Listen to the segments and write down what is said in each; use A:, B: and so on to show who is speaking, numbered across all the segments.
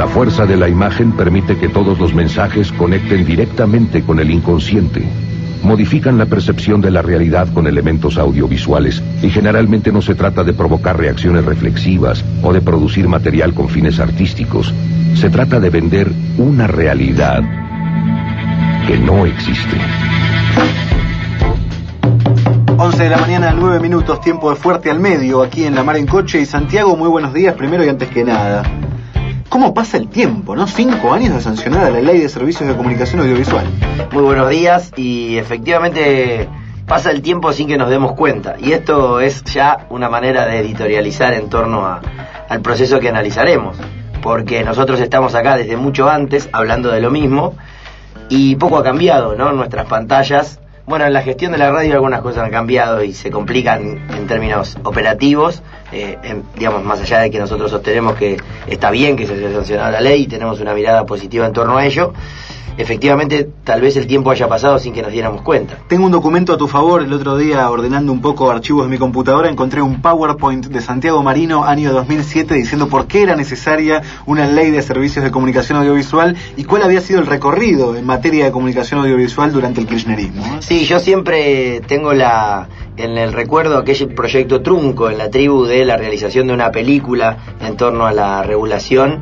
A: La fuerza de la imagen permite que todos los mensajes conecten directamente con el inconsciente. Modifican la percepción de la realidad con elementos audiovisuales y generalmente no se trata de provocar reacciones reflexivas o de producir material con fines artísticos. Se trata de vender una realidad que no existe.
B: 11 de la mañana, 9 minutos, tiempo de Fuerte al Medio, aquí en La Mar en Coche. Y Santiago, muy buenos días, primero y antes que nada. ¿Cómo pasa el tiempo, no? 5 años de sancionada la Ley de Servicios de Comunicación Audiovisual.
C: Muy buenos días, y efectivamente pasa el tiempo sin que nos demos cuenta. Y esto es ya una manera de editorializar en torno al proceso que analizaremos. Porque nosotros estamos acá desde mucho antes hablando de lo mismo y poco ha cambiado, ¿no? Nuestras pantallas. Bueno, en la gestión de la radio algunas cosas han cambiado y se complican en términos operativos, digamos, más allá de que nosotros sostenemos que está bien que se haya sancionado la ley y tenemos una mirada positiva en torno a ello. Efectivamente, tal vez el tiempo haya pasado sin que nos diéramos cuenta.
B: Tengo un documento a tu favor. El otro día, ordenando un poco archivos de mi computadora, encontré un PowerPoint de Santiago Marino, año 2007, diciendo por qué era necesaria una ley de servicios de comunicación audiovisual y cuál había sido el recorrido en materia de comunicación audiovisual durante el kirchnerismo, ¿eh?
C: Sí, yo siempre tengo en el recuerdo aquel proyecto trunco en la tribu de la realización de una película en torno a la regulación.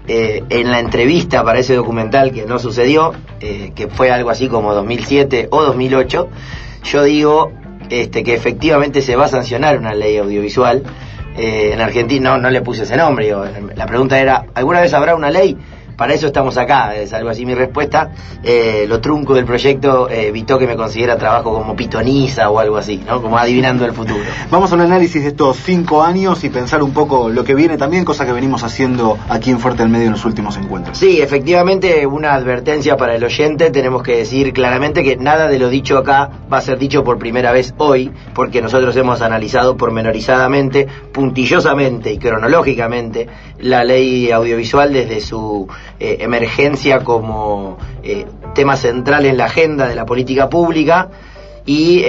C: En la entrevista para ese documental que no sucedió, que fue algo así como 2007 o 2008, yo digo que efectivamente se va a sancionar una ley audiovisual. En Argentina no le puse ese nombre. La pregunta era, ¿alguna vez habrá una ley? Para eso estamos acá, es algo así mi respuesta. Lo trunco del proyecto evitó que me consiguiera trabajo como pitoniza o algo así, ¿no? Como adivinando el futuro.
B: Vamos a un análisis de estos 5 años y pensar un poco lo que viene también, cosa que venimos haciendo aquí en Fuerte al Medio en los últimos encuentros.
C: Sí, efectivamente, una advertencia para el oyente. Tenemos que decir claramente que nada de lo dicho acá va a ser dicho por primera vez hoy, porque nosotros hemos analizado pormenorizadamente, puntillosamente y cronológicamente la ley audiovisual desde su emergencia como tema central en la agenda de la política pública y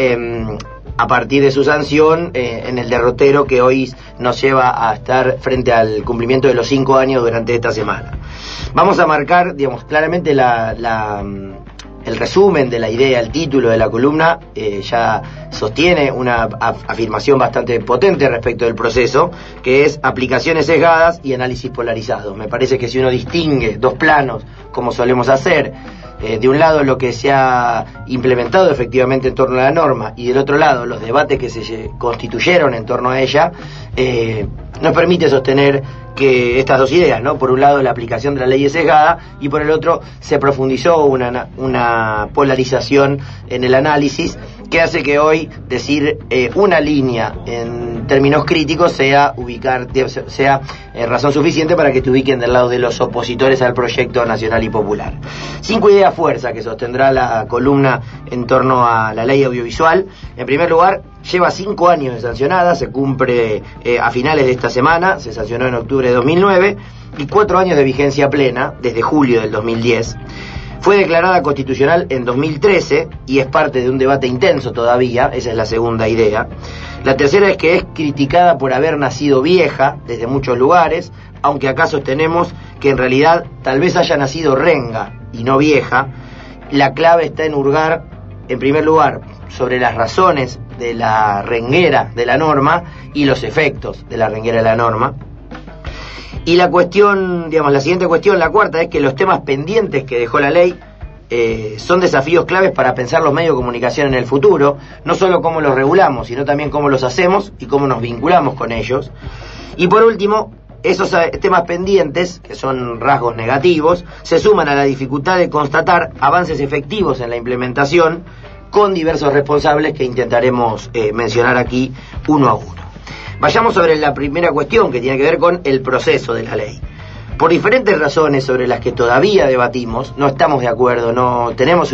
C: a partir de su sanción en el derrotero que hoy nos lleva a estar frente al cumplimiento de los 5 años durante esta semana. Vamos a marcar, digamos, claramente el resumen de la idea, el título de la columna ya sostiene una afirmación bastante potente respecto del proceso, que es aplicaciones sesgadas y análisis polarizados. Me parece que si uno distingue dos planos, como solemos hacer, de un lado lo que se ha implementado efectivamente en torno a la norma y del otro lado los debates que se constituyeron en torno a ella, nos permite sostener que estas dos ideas, ¿no? Por un lado la aplicación de la ley es sesgada y por el otro se profundizó una polarización en el análisis que hace que hoy decir una línea en términos críticos sea razón suficiente para que te ubiquen del lado de los opositores al proyecto nacional y popular. 5 ideas fuerza que sostendrá la columna en torno a la ley audiovisual. En primer lugar, lleva 5 años de sancionada, se cumple a finales de esta semana, se sancionó en octubre de 2009, y 4 años de vigencia plena, desde julio del 2010. Fue declarada constitucional en 2013 y es parte de un debate intenso todavía, esa es la segunda idea. La tercera es que es criticada por haber nacido vieja desde muchos lugares, aunque acá sostenemos que en realidad tal vez haya nacido renga y no vieja. La clave está en hurgar, en primer lugar, sobre las razones de la renguera de la norma y los efectos de la renguera de la norma. Y la cuestión, digamos, la siguiente cuestión, la cuarta, es que los temas pendientes que dejó la ley son desafíos claves para pensar los medios de comunicación en el futuro, no solo cómo los regulamos, sino también cómo los hacemos y cómo nos vinculamos con ellos. Y por último, esos temas pendientes, que son rasgos negativos, se suman a la dificultad de constatar avances efectivos en la implementación con diversos responsables que intentaremos mencionar aquí uno a uno. Vayamos sobre la primera cuestión, que tiene que ver con el proceso de la ley. Por diferentes razones sobre las que todavía debatimos, no estamos de acuerdo, no tenemos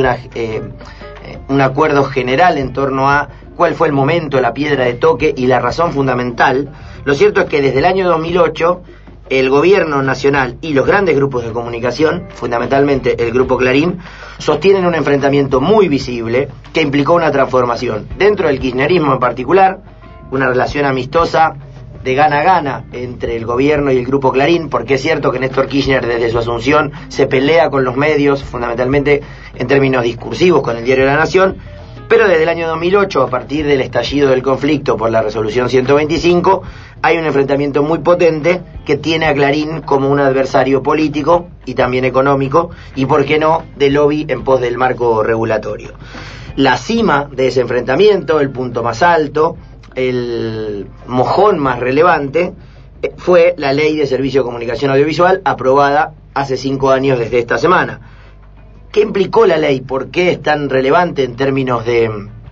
C: un acuerdo general en torno a cuál fue el momento, la piedra de toque y la razón fundamental. Lo cierto es que desde el año 2008 el gobierno nacional y los grandes grupos de comunicación, fundamentalmente el grupo Clarín, sostienen un enfrentamiento muy visible que implicó una transformación dentro del kirchnerismo en particular, una relación amistosa de gana-gana entre el gobierno y el Grupo Clarín, porque es cierto que Néstor Kirchner desde su asunción se pelea con los medios, fundamentalmente en términos discursivos con el diario La Nación, pero desde el año 2008, a partir del estallido del conflicto por la resolución 125, hay un enfrentamiento muy potente que tiene a Clarín como un adversario político y también económico, y por qué no, de lobby en pos del marco regulatorio. La cima de ese enfrentamiento, el punto más alto, el mojón más relevante, fue la Ley de Servicio de Comunicación Audiovisual, aprobada hace 5 años desde esta semana. ¿Qué implicó la ley? ¿Por qué es tan relevante en términos de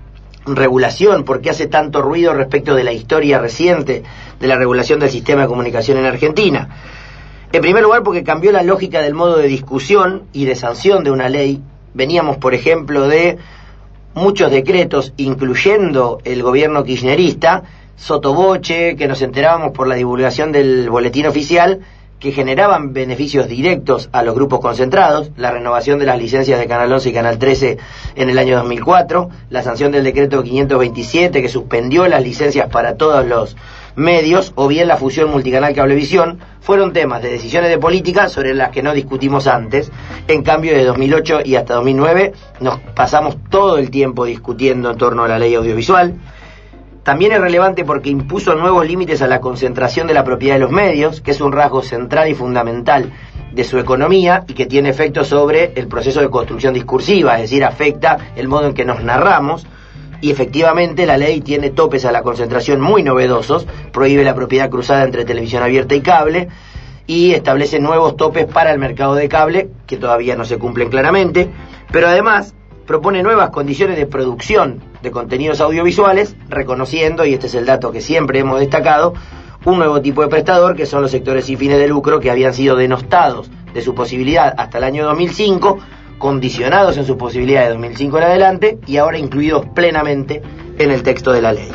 C: regulación? ¿Por qué hace tanto ruido respecto de la historia reciente de la regulación del sistema de comunicación en Argentina? En primer lugar, porque cambió la lógica del modo de discusión y de sanción de una ley. Veníamos, por ejemplo, de muchos decretos, incluyendo el gobierno kirchnerista, sotoboche, que nos enterábamos por la divulgación del boletín oficial, que generaban beneficios directos a los grupos concentrados, la renovación de las licencias de Canal 11 y Canal 13 en el año 2004, la sanción del decreto 527 que suspendió las licencias para todos los medios, o bien la fusión multicanal Cablevisión, fueron temas de decisiones de política sobre las que no discutimos antes. En cambio, de 2008 y hasta 2009 nos pasamos todo el tiempo discutiendo en torno a la ley audiovisual. También es relevante porque impuso nuevos límites a la concentración de la propiedad de los medios, que es un rasgo central y fundamental de su economía y que tiene efectos sobre el proceso de construcción discursiva, es decir, afecta el modo en que nos narramos. Y efectivamente la ley tiene topes a la concentración muy novedosos, prohíbe la propiedad cruzada entre televisión abierta y cable, y establece nuevos topes para el mercado de cable, que todavía no se cumplen claramente, pero además propone nuevas condiciones de producción de contenidos audiovisuales, reconociendo, y este es el dato que siempre hemos destacado, un nuevo tipo de prestador, que son los sectores sin fines de lucro, que habían sido denostados de su posibilidad hasta el año 2005, condicionados en su posibilidad de 2005 en adelante, y ahora incluidos plenamente en el texto de la ley.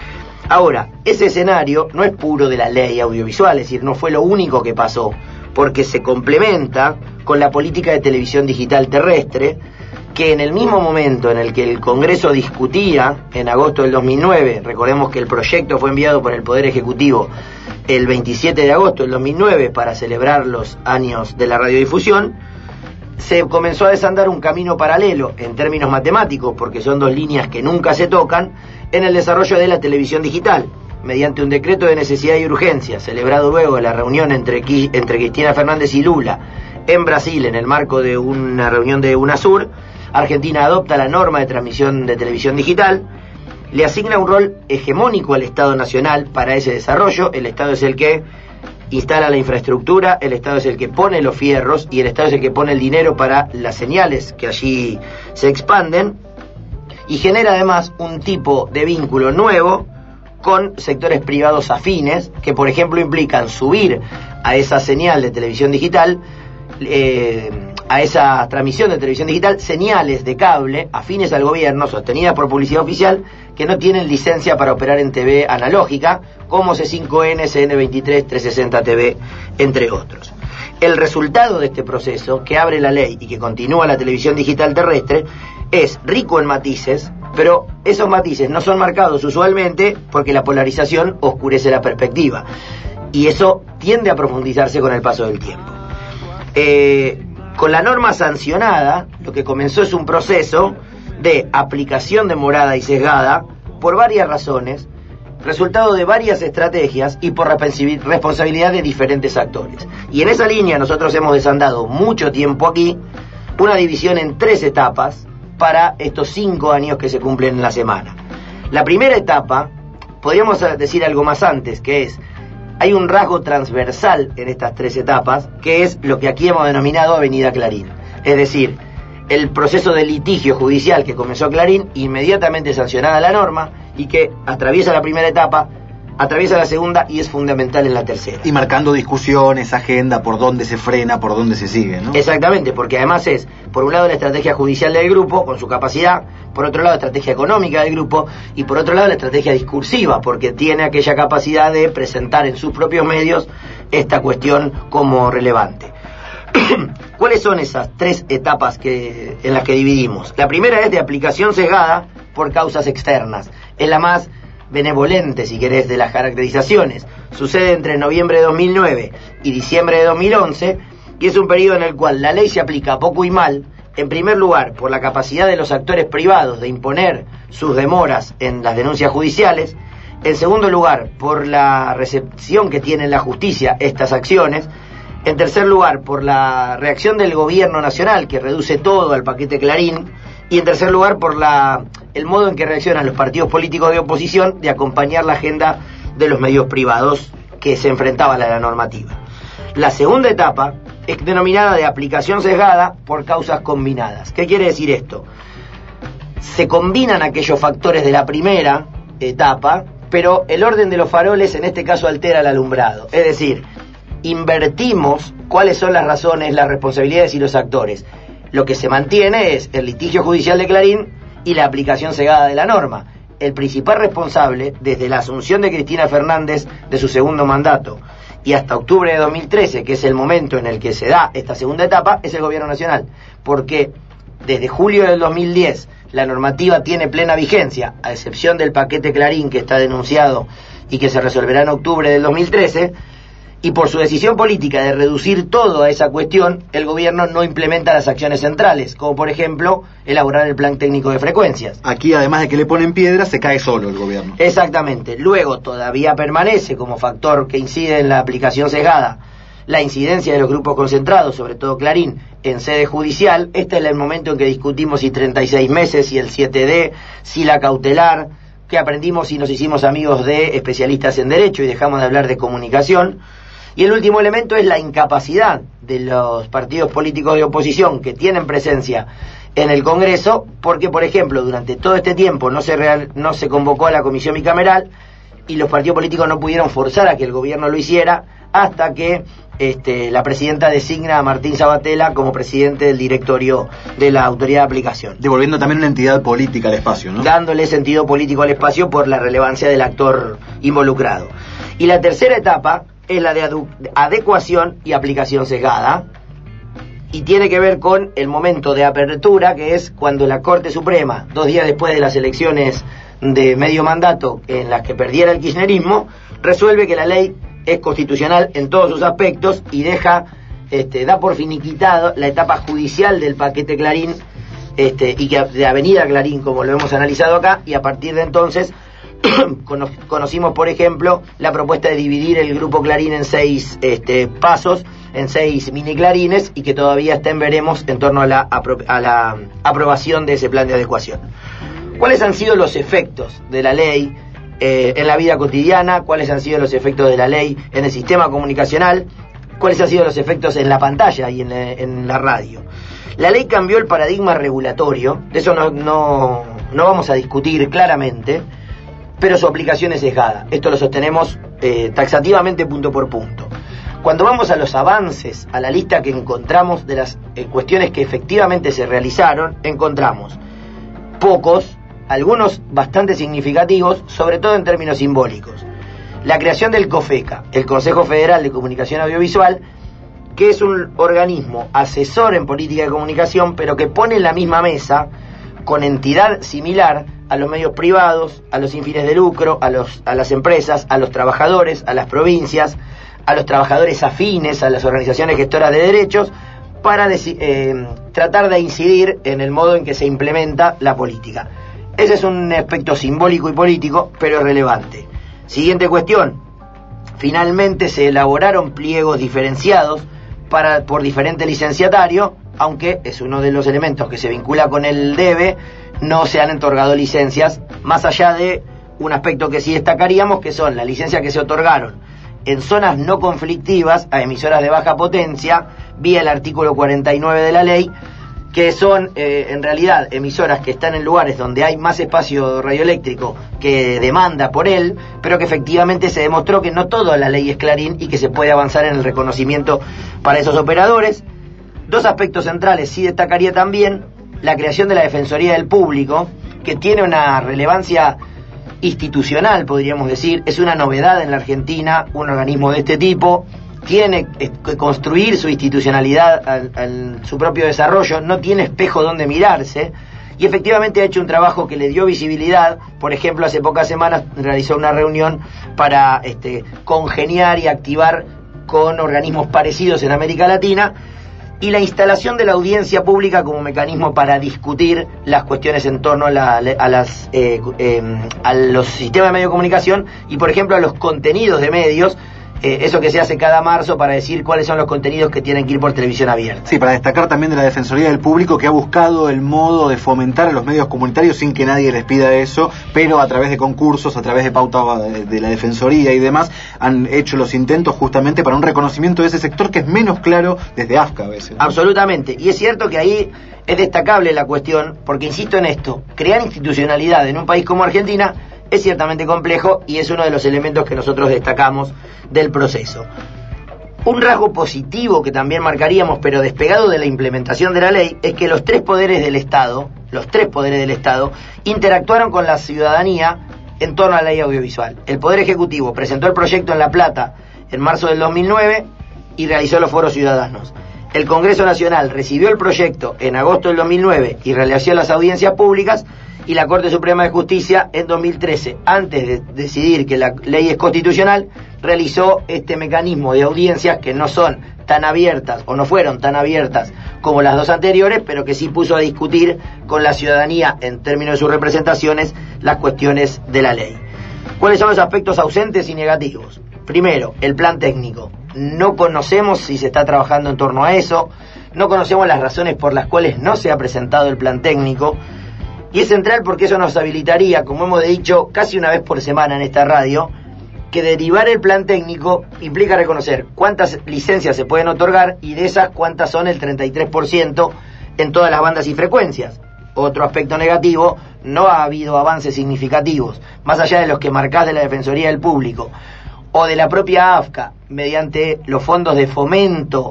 C: Ahora, ese escenario no es puro de la ley audiovisual, es decir, no fue lo único que pasó, porque se complementa con la política de televisión digital terrestre, que en el mismo momento en el que el Congreso discutía, en agosto del 2009, recordemos que el proyecto fue enviado por el Poder Ejecutivo el 27 de agosto del 2009 para celebrar los años de la radiodifusión, se comenzó a desandar un camino paralelo en términos matemáticos, porque son dos líneas que nunca se tocan, en el desarrollo de la televisión digital, mediante un decreto de necesidad y urgencia, celebrado luego de la reunión entre Cristina Fernández y Lula en Brasil, en el marco de una reunión de UNASUR. Argentina adopta la norma de transmisión de televisión digital, le asigna un rol hegemónico al Estado Nacional para ese desarrollo. El Estado es el que instala la infraestructura, el Estado es el que pone los fierros y el Estado es el que pone el dinero para las señales que allí se expanden, y genera además un tipo de vínculo nuevo con sectores privados afines, que por ejemplo implican subir a esa señal de televisión digital, a esa transmisión de televisión digital, señales de cable afines al gobierno, sostenidas por publicidad oficial, que no tienen licencia para operar en TV analógica, como C5N, CN23, 360 TV, entre otros. El resultado de este proceso, que abre la ley y que continúa la televisión digital terrestre, es rico en matices, pero esos matices no son marcados usualmente porque la polarización oscurece la perspectiva, y eso tiende a profundizarse con el paso del tiempo. Con la norma sancionada, lo que comenzó es un proceso de aplicación demorada y sesgada por varias razones, resultado de varias estrategias y por responsabilidad de diferentes actores. Y en esa línea nosotros hemos desandado mucho tiempo aquí una división en 3 etapas para estos 5 años que se cumplen en la semana. La primera etapa, podríamos decir algo más antes, que es: hay un rasgo transversal en estas 3 etapas, que es lo que aquí hemos denominado Avenida Clarín. Es decir, el proceso de litigio judicial que comenzó Clarín, inmediatamente sancionada la norma, y que atraviesa la primera etapa, atraviesa la segunda y es fundamental en la tercera.
B: Y marcando discusiones, agenda, por dónde se frena, por dónde se sigue, ¿no?
C: Exactamente, porque además es, por un lado, la estrategia judicial del grupo, con su capacidad, por otro lado, la estrategia económica del grupo, y por otro lado, la estrategia discursiva, porque tiene aquella capacidad de presentar en sus propios medios esta cuestión como relevante. ¿Cuáles son esas 3 etapas en las que dividimos? La primera es de aplicación sesgada por causas externas. Es la más benevolente, si querés, de las caracterizaciones, sucede entre noviembre de 2009 y diciembre de 2011, y es un periodo en el cual la ley se aplica poco y mal, en primer lugar, por la capacidad de los actores privados de imponer sus demoras en las denuncias judiciales, en segundo lugar, por la recepción que tiene la justicia estas acciones, en tercer lugar, por la reacción del gobierno nacional, que reduce todo al paquete Clarín, y en tercer lugar, por el modo en que reaccionan los partidos políticos de oposición de acompañar la agenda de los medios privados que se enfrentaban a la normativa. La segunda etapa es denominada de aplicación sesgada por causas combinadas. ¿Qué quiere decir esto? Se combinan aquellos factores de la primera etapa, pero el orden de los faroles en este caso altera el alumbrado. Es decir, invertimos cuáles son las razones, las responsabilidades y los actores. Lo que se mantiene es el litigio judicial de Clarín y la aplicación cegada de la norma. El principal responsable, desde la asunción de Cristina Fernández de su segundo mandato y hasta octubre de 2013, que es el momento en el que se da esta segunda etapa, es el gobierno nacional, porque desde julio del 2010 la normativa tiene plena vigencia, a excepción del paquete Clarín que está denunciado y que se resolverá en octubre del 2013, y por su decisión política de reducir todo a esa cuestión, el gobierno no implementa las acciones centrales, como por ejemplo elaborar el plan técnico de frecuencias.
B: Aquí, además de que le ponen piedra, se cae solo el gobierno.
C: Exactamente. Luego todavía permanece como factor que incide en la aplicación sesgada la incidencia de los grupos concentrados, sobre todo Clarín, en sede judicial. Este es el momento en que discutimos si 36 meses, si el 7D, si la cautelar, que aprendimos y nos hicimos amigos de especialistas en derecho y dejamos de hablar de comunicación. Y el último elemento es la incapacidad de los partidos políticos de oposición que tienen presencia en el Congreso, porque, por ejemplo, durante todo este tiempo no se convocó a la comisión bicameral y los partidos políticos no pudieron forzar a que el gobierno lo hiciera hasta que la presidenta designa a Martín Sabatella como presidente del directorio de la autoridad de aplicación.
B: Devolviendo también una entidad política al espacio, ¿no?
C: Dándole sentido político al espacio por la relevancia del actor involucrado. Y la tercera etapa es la de adecuación y aplicación sesgada, y tiene que ver con el momento de apertura, que es cuando la Corte Suprema, 2 días después de las elecciones de medio mandato en las que perdiera el kirchnerismo, resuelve que la ley es constitucional en todos sus aspectos y da por finiquitado la etapa judicial del paquete Clarín y que de Avenida Clarín, como lo hemos analizado acá, y a partir de entonces conocimos, por ejemplo, la propuesta de dividir el grupo Clarín en 6 pasos, en 6 mini clarines, y que todavía está en veremos en torno a la aprobación de ese plan de adecuación. ¿Cuáles han sido los efectos de la ley en la vida cotidiana? ¿Cuáles han sido los efectos de la ley en el sistema comunicacional? ¿Cuáles han sido los efectos en la pantalla y en la radio? La ley cambió el paradigma regulatorio, de eso no vamos a discutir claramente, pero su aplicación es sesgada. Esto lo sostenemos taxativamente punto por punto. Cuando vamos a los avances, a la lista que encontramos de las cuestiones que efectivamente se realizaron, encontramos pocos, algunos bastante significativos, sobre todo en términos simbólicos. La creación del COFECA, el Consejo Federal de Comunicación Audiovisual, que es un organismo asesor en política de comunicación, pero que pone en la misma mesa, con entidad similar, a los medios privados, a los sin fines de lucro, a las empresas, a los trabajadores, a las provincias, a los trabajadores afines, a las organizaciones gestoras de derechos, para tratar de incidir en el modo en que se implementa la política. Ese es un aspecto simbólico y político, pero relevante. Siguiente cuestión. Finalmente se elaboraron pliegos diferenciados por diferente licenciatario, aunque es uno de los elementos que se vincula con el debe. No se han otorgado licencias, más allá de un aspecto que sí destacaríamos, que son las licencias que se otorgaron en zonas no conflictivas a emisoras de baja potencia, vía el artículo 49 de la ley, que son en realidad emisoras que están en lugares donde hay más espacio radioeléctrico que demanda por él, pero que efectivamente se demostró que no toda la ley es Clarín y que se puede avanzar en el reconocimiento para esos operadores. 2 aspectos centrales sí destacaría también: la creación de la Defensoría del Público, que tiene una relevancia institucional, podríamos decir. Es una novedad en la Argentina, un organismo de este tipo. Tiene que construir su institucionalidad, su propio desarrollo, no tiene espejo donde mirarse, y efectivamente ha hecho un trabajo que le dio visibilidad. Por ejemplo, hace pocas semanas realizó una reunión para congeniar y activar con organismos parecidos en América Latina, y la instalación de la audiencia pública como mecanismo para discutir las cuestiones en torno a los sistemas de medio de comunicación y, por ejemplo, a los contenidos de medios. Eso que se hace cada marzo para decir cuáles son los contenidos que tienen que ir por televisión abierta.
B: Sí, para destacar también de la Defensoría del Público, que ha buscado el modo de fomentar a los medios comunitarios sin que nadie les pida eso, pero a través de concursos, a través de pauta de la Defensoría y demás, han hecho los intentos justamente para un reconocimiento de ese sector que es menos claro desde AFCA a veces, ¿no?
C: Absolutamente, y es cierto que ahí es destacable la cuestión, porque insisto en esto, crear institucionalidad en un país como Argentina es ciertamente complejo y es uno de los elementos que nosotros destacamos del proceso. Un rasgo positivo que también marcaríamos, pero despegado de la implementación de la ley, es que los tres poderes del Estado, interactuaron con la ciudadanía en torno a la ley audiovisual. El Poder Ejecutivo presentó el proyecto en La Plata en marzo del 2009 y realizó los foros ciudadanos. El Congreso Nacional recibió el proyecto en agosto del 2009 y realizó las audiencias públicas, y la Corte Suprema de Justicia en 2013, antes de decidir que la ley es constitucional, realizó este mecanismo de audiencias que no son tan abiertas o no fueron tan abiertas como las dos anteriores, pero que sí puso a discutir con la ciudadanía en términos de sus representaciones las cuestiones de la ley. ¿Cuáles son los aspectos ausentes y negativos? Primero, el plan técnico. No conocemos si se está trabajando en torno a eso, no conocemos las razones por las cuales no se ha presentado el plan técnico. Y es central porque eso nos habilitaría, como hemos dicho casi una vez por semana en esta radio, que derivar el plan técnico implica reconocer cuántas licencias se pueden otorgar y de esas cuántas son el 33% en todas las bandas y frecuencias. Otro aspecto negativo, no ha habido avances significativos, más allá de los que marcás de la Defensoría del Público o de la propia AFCA, mediante los fondos de fomento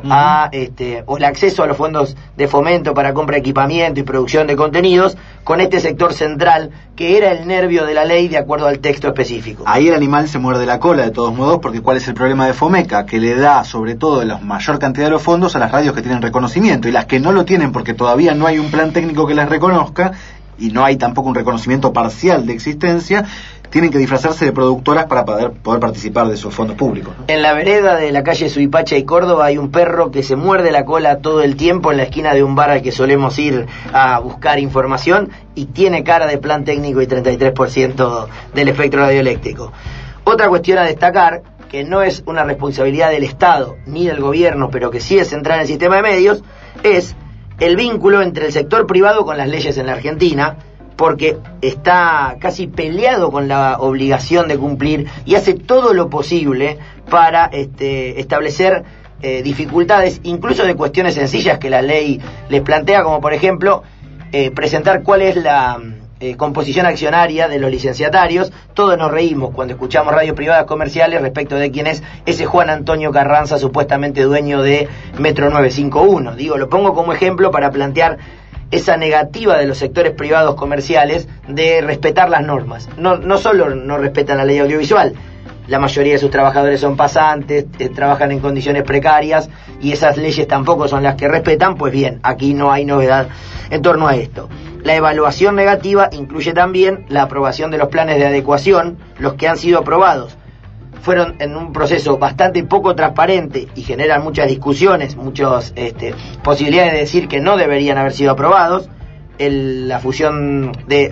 C: o el acceso a los fondos de fomento para compra de equipamiento y producción de contenidos, con este sector central que era el nervio de la ley de acuerdo al texto específico.
B: Ahí el animal se muerde la cola de todos modos, porque ¿cuál es el problema de Fomeca? Que le da sobre todo la mayor cantidad de los fondos a las radios que tienen reconocimiento, y las que no lo tienen porque todavía no hay un plan técnico que las reconozca y no hay tampoco un reconocimiento parcial de existencia, tienen que disfrazarse de productoras para poder participar de esos fondos públicos, ¿no?
C: En la vereda de la calle Suipacha y Córdoba hay un perro que se muerde la cola todo el tiempo en la esquina de un bar al que solemos ir a buscar información, y tiene cara de plan técnico y 33% del espectro radioeléctrico. Otra cuestión a destacar, que no es una responsabilidad del Estado ni del gobierno, pero que sí es central en el sistema de medios, es el vínculo entre el sector privado con las leyes en la Argentina, porque está casi peleado con la obligación de cumplir y hace todo lo posible para establecer dificultades, incluso de cuestiones sencillas que la ley les plantea, como por ejemplo presentar cuál es la composición accionaria de los licenciatarios. Todos nos reímos cuando escuchamos radios privadas comerciales respecto de quién es ese Juan Antonio Carranza, supuestamente dueño de Metro 951. Lo pongo como ejemplo para plantear esa negativa de los sectores privados comerciales de respetar las normas. No solo no respetan la ley audiovisual, la mayoría de sus trabajadores son pasantes, trabajan en condiciones precarias, y esas leyes tampoco son las que respetan. Pues bien, aquí no hay novedad en torno a esto. La evaluación negativa incluye también la aprobación de los planes de adecuación. Los que han sido aprobados fueron en un proceso bastante poco transparente y generan muchas discusiones, muchas posibilidades de decir que no deberían haber sido aprobados. La fusión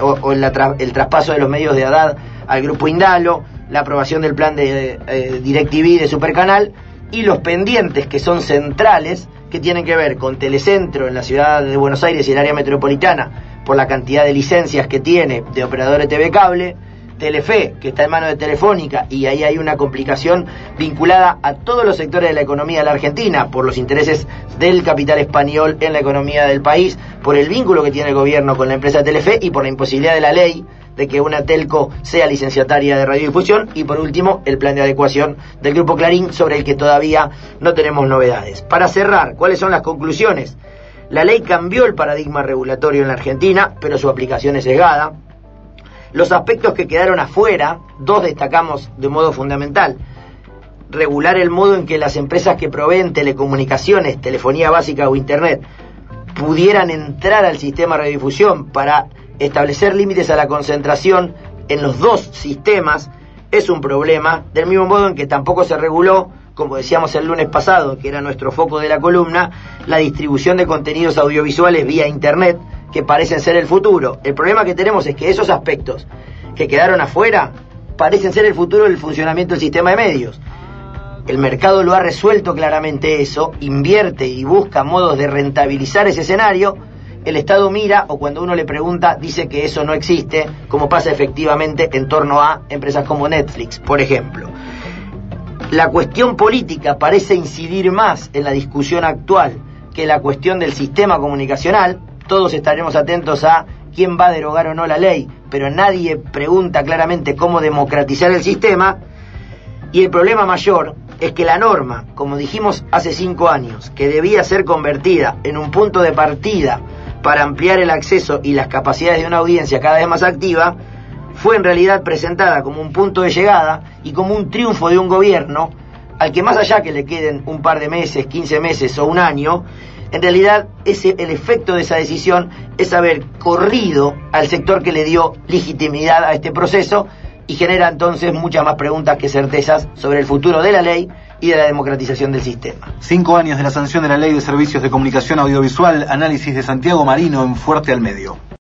C: el traspaso de los medios de Haddad al grupo Indalo, la aprobación del plan de DirecTV de Supercanal, y los pendientes que son centrales, que tienen que ver con Telecentro en la ciudad de Buenos Aires y el área metropolitana por la cantidad de licencias que tiene de operadores TV cable, Telefe, que está en manos de Telefónica, y ahí hay una complicación vinculada a todos los sectores de la economía de la Argentina, por los intereses del capital español en la economía del país, por el vínculo que tiene el gobierno con la empresa Telefe y por la imposibilidad de la ley de que una telco sea licenciataria de radiodifusión, y por último el plan de adecuación del Grupo Clarín, sobre el que todavía no tenemos novedades. Para cerrar, ¿cuáles son las conclusiones? La ley cambió el paradigma regulatorio en la Argentina, pero su aplicación es sesgada. Los aspectos que quedaron afuera, dos destacamos de modo fundamental: regular el modo en que las empresas que proveen telecomunicaciones, telefonía básica o internet pudieran entrar al sistema de radiodifusión para establecer límites a la concentración en los dos sistemas es un problema, del mismo modo en que tampoco se reguló, como decíamos el lunes pasado, que era nuestro foco de la columna, la distribución de contenidos audiovisuales vía internet, que parecen ser el futuro. El problema que tenemos es que esos aspectos que quedaron afuera parecen ser el futuro del funcionamiento del sistema de medios. El mercado lo ha resuelto claramente eso, invierte y busca modos de rentabilizar ese escenario. El Estado mira, o cuando uno le pregunta, dice que eso no existe, como pasa efectivamente en torno a empresas como Netflix, por ejemplo. La cuestión política parece incidir más en la discusión actual que la cuestión del sistema comunicacional. Todos estaremos atentos a quién va a derogar o no la ley, pero nadie pregunta claramente cómo democratizar el sistema. Y el problema mayor es que la norma, como dijimos hace 5 años, que debía ser convertida en un punto de partida para ampliar el acceso y las capacidades de una audiencia cada vez más activa, fue en realidad presentada como un punto de llegada y como un triunfo de un gobierno al que, más allá que le queden un par de meses, 15 meses o un año, en realidad el efecto de esa decisión es haber corrido al sector que le dio legitimidad a este proceso y genera entonces muchas más preguntas que certezas sobre el futuro de la ley y de la democratización del sistema.
B: 5 años de la sanción de la Ley de Servicios de Comunicación Audiovisual, análisis de Santiago Marino en Fuerte al Medio.